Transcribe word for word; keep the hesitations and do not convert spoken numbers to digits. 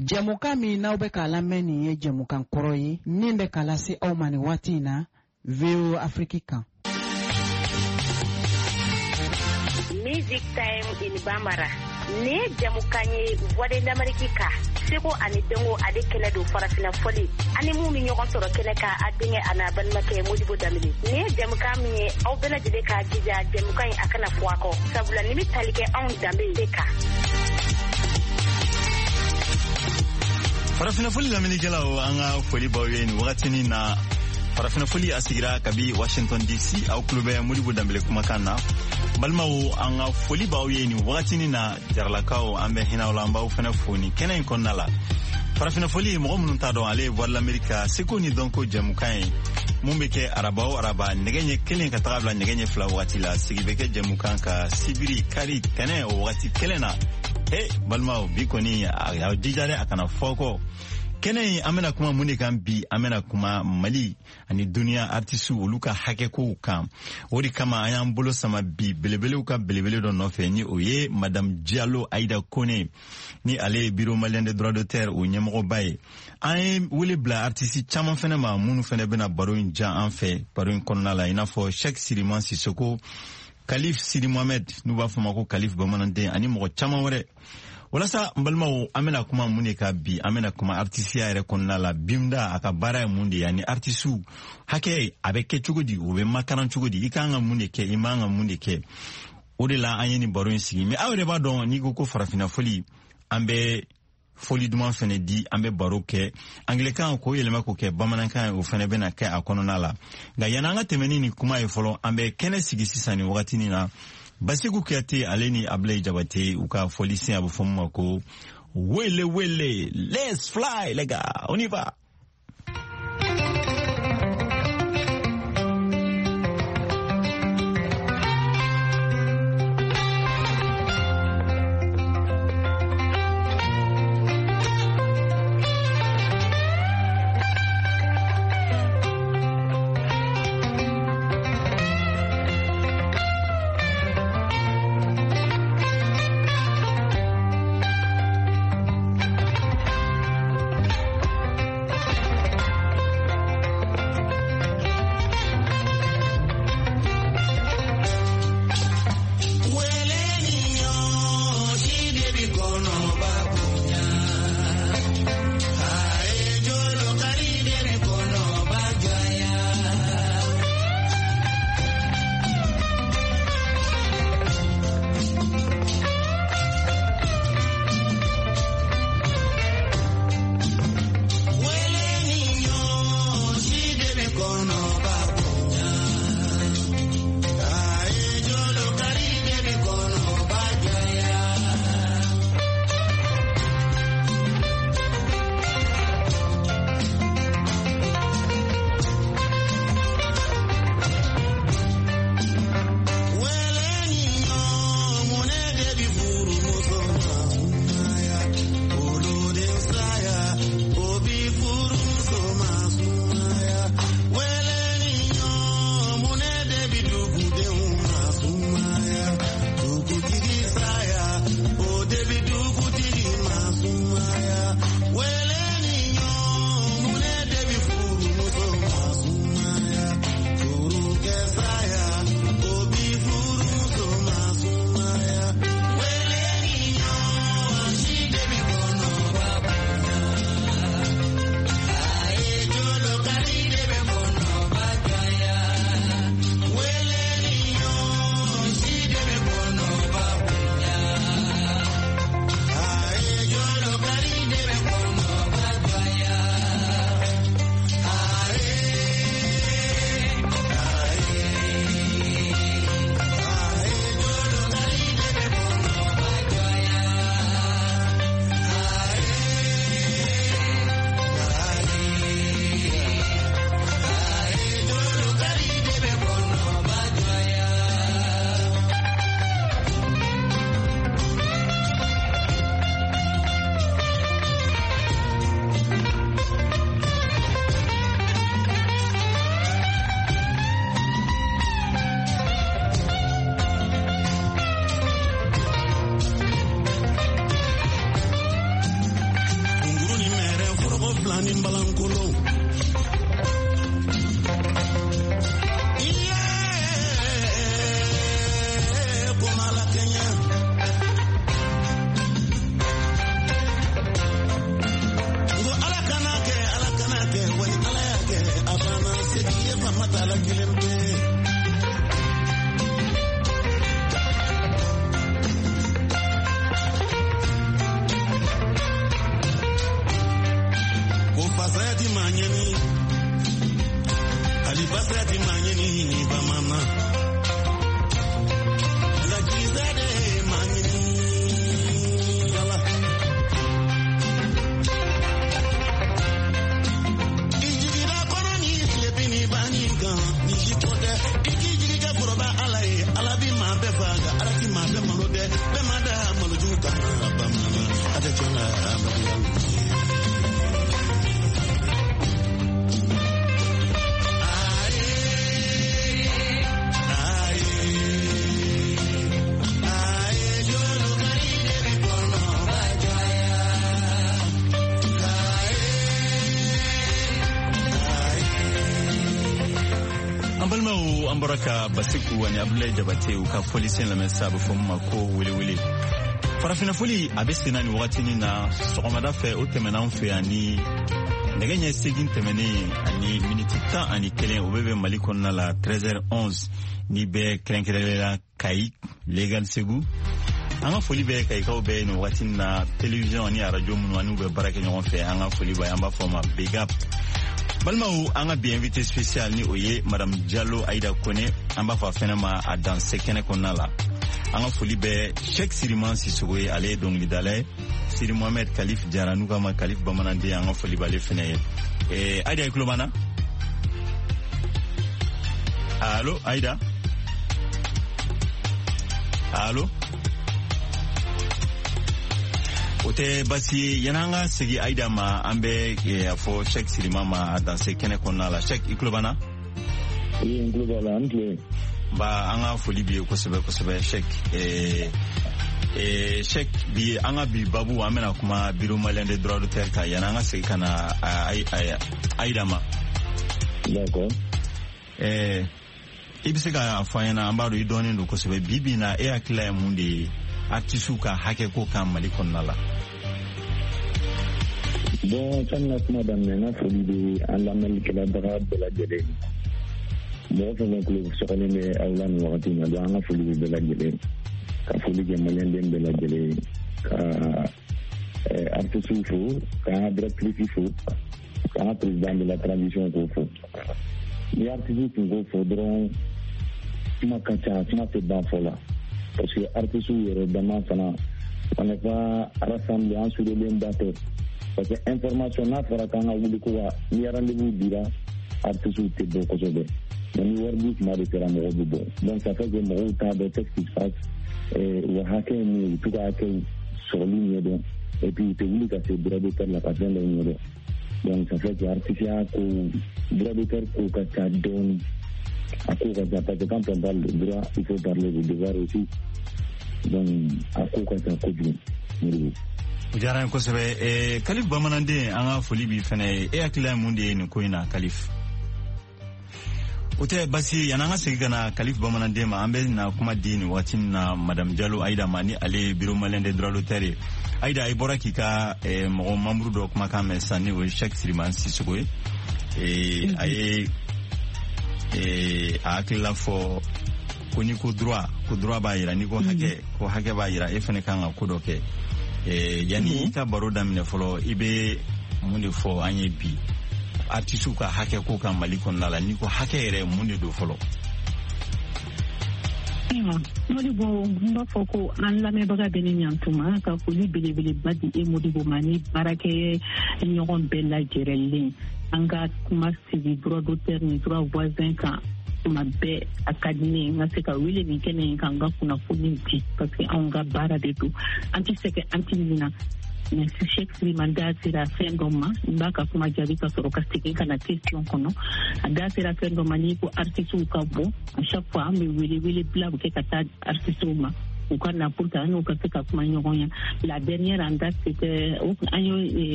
Jamuka mi n'aw bɛ k'a lamɛn nin ye jamukan kɔrɔ ye min bɛ k'a lase aw ma nin waati in na V O Afrique kan. Music Time in Bambara. Ni jamukan ye Voix de l'Amérique ka. Seko ani Dengo ale kɛlɛ don farafina fɔli. Ani mun min ɲɔgɔn sɔrɔ kɛnɛ ka a denkɛ a n'a balimakɛ Modibo Damini. Ni jamukan min ye aw bɛɛ lajɛlen k'a jija jamukan in a kana fɔ a kɔ. Sabula ni bɛ tali kɛ anw danbe de kan. Farafina foli laminikɛlaw an ka foli baw ye ni wagatinin na. Farafina foli a sigira kabi Washington D C aw kulo bɛ Modibo Dambele kumakan na. Balimaw an ka foli baw ye ni wagatinin na jaralakaw an bɛ hinɛw la an b'aw fana fo ni kɛnɛ in kɔnɔna la. Farafina foli mɔgɔ minnu t'a dɔn ale ye Voix de l'Amérique seko ni dɔnko jamukan ye mun bɛ kɛ araba o araba nɛgɛ ɲɛ kelen ka taga bila nɛgɛ ɲɛ fila wagati la sigi bɛ kɛ jamukan ka sibiri kari tɛnɛ o wagati kelen na. Hey, balimaw bi kɔni a jija dɛ a kana fɔ kɔ. Kɛnɛ in an bɛna kuma mun de kan bi an bɛna kuma Mali ani duniya artisiw olu ka hakɛkow kan. O de kama an y'an bolo sama bi belebelew ka belebele dɔ nɔfɛ ni o ye Madame Diallo Aïda Kone ni ale ye Bureau Malien des Droits d'auteur o ɲɛmɔgɔba ye. An ye wele bila artisi caman fɛnɛ ma minnu fɛnɛ bɛna baro in jan an fɛ baro in kɔnɔna la i n'a fɔ Cheikh Siriman Sissoko, Kalif Sidi Mohamed n'u b'a fɔ ma ko Kalif Bamananden ani mɔgɔ caman wɛrɛ. Walasa n balimaw an bɛna kuma mun de ka bi an bɛna kuma artisiya yɛrɛ kɔnɔna la bimda a ka baara ye mun de ye ani artisiw hakɛ a bɛ kɛ cogo di o bɛ makaran cogo di i kan ka mun de kɛ i man ka mun de kɛ o de la an ye nin baro in sigi mais aw yɛrɛ b'a dɔn n'i ko ko farafina foli an bɛ foli duman fɛnɛ di an bɛ baro kɛ anglikan k'o yɛlɛma k'o kɛ bamanankan o fɛnɛ bɛna kɛ a kɔnɔna la nka yanni an ka tɛmɛ ni nin kuma ye fɔlɔ an bɛ kɛnɛ sigi sisan nin wagatinin na Basiku Kuyate ale ni Ablaye Jabate u ka foli sin a bɛ fɔ ma ko wele wele let's fly les gars on y va. mani mbalankolo iye kumala Kenya ngo ala kanake ala kanake wani ala yake abana sekiye famata la kilembe Pasati manyeni Ali pasati manyeni ba mama La kizade manyeni Yalla Ijigira koroni slepini baninga Nijitode Ijigira kuroba alai Alabi ma befaga Alaki ma be malode Be mada malujuka Ba mama Adechona Abadiyalu Ambaraka basiku wani Abdoulaye Jabate ka police la messabu fomma ko wili wili farafina foli abesina ni wakati ni na sogomada fe o temena fe ani ndaganya segin temene ani minute ta ani kelen obebe maliko na la treize heures onze ni be krenkelela kai legal segu anga foli be kai ka obe no wakati na television ni radio mun wani be baraka nyon fe anga foli ba yamba forma big up Balmaou anga bi invité spécial ni oye Madame Diallo Aïda Kone amba fa fenema a dans sekene konala anga foli be Cheikh Siriman Sissogoye ale donc lidale Siri Mohamed Khalif Diaranu kama Khalif bamanande anga foli bale fene eh Aïda Klobana Allô Aïda Allô Ote basi yananga segi Aïda ma ambe ya fo Cheikh Sirima ma danse kene konna la Cheikh iklobana oui iklobana antle ba anga foli bi ko sebe ko sebe Cheikh eh eh Cheikh bi anga bi babu amena kuma biro malien de droit d'auteur ka yananga segi kana Aïda ma d'accord eh ibisega afanya ambaro idoni ndo ko sebe bibi na e akila mundi artisuka hake ko kan malikon nala bon sanna kuma dan na foli de alla malika la dara de la jede mo fa ko sokole me awlan wakati na do anga foli de la jede ka foli ge malen den de la jede ka artisu fo ka directrice fo ka président de la transition ko fo ni artisu ko fo dron ma ka cha ma te ba fola parce que artistes yɛrɛ dama fana on n'est pas rassemblés en sur le même bateau parce que information n'a fɔra k'an ka wuli ko wa ni rendez-vous dira artistes tɛ bɔ kosɛbɛ mais ni wari di tuma de kɛra mɔgɔw bɛ bɔ donc ça fait que mɔgɔw t'a dɔn qu'est-ce qui se passe u ka hakɛ ye min ye u t'u ka hakɛ sɔrɔli ɲɛdɔn et puis u tɛ wuli ka se droit d'auteur la ka fɛn dɔw ɲɛdɔn donc ça fait que artiste ya ko droit d'auteur ko ka ca dɔɔni à quoi ça parce que quand on parle de droit il faut parler de devoir aussi donc à quoi ça coûte ni jaran ko sebe e Khalif bamanande anga foli bi fene e akila munde ni ko ina Khalif ote basi yananga segana Khalif bamanande ma ambe na kuma dini watin na Madame Diallo Aïda mani ale biro malende droit d'auteur Aïda ay boraki ka e mo membre do kuma ka mesani o Cheikh Siriman Sissogoye e ay eh akila fo kuni ku droit ku droit ba yira ni ko hake ko hake ba yira e fene kan ko doke eh yani ka baro damne folo ibe munde fo anye bi artisu ka hake ko kan malikon nala ni ko hake re munde do folo Ewa, modibo mba foko an lame baga bene nyantuma ka kuli bele bele badi e modibo mani barake nyogon bella jerelle anga kuma sigi droit d'auteur ni droit voisin ka kuma be akadini nga se ka wile ni kene kanga kuna funinti parce que anga bara de tout anti seke anti nina mais si Cheikh Siriman da sira fengoma mbaka kuma jari ka soro kastike kana question kono da sira fengoma ni ko artiste ka bo à chaque fois me wile wile blague ke kata artiste ma ou kana pourtant nous ka se ka kuma nyogonya la dernière en date c'était au ayo